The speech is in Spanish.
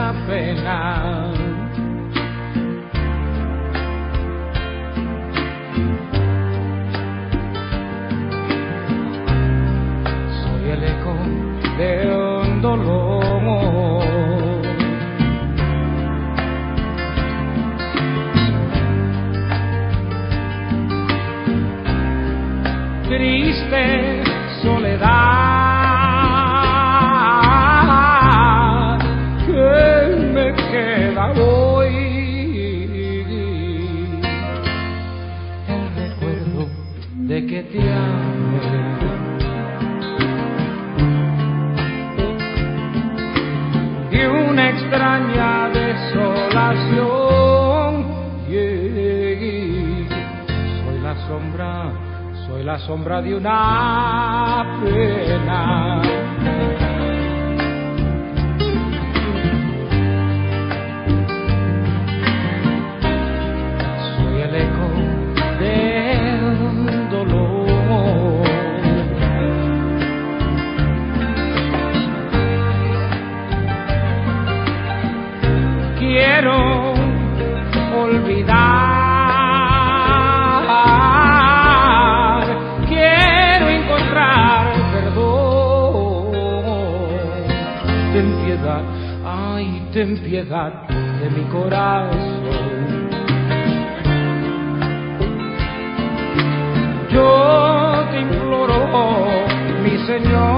la pena. Soy el eco de un dolor. Triste soledad que me queda hoy, el recuerdo de que te amé, y una extraña desolación. Soy la sombra de una pena. Soy el eco del dolor. Quiero olvidar, ay, ten piedad de mi corazón. Yo te imploro, mi Señor,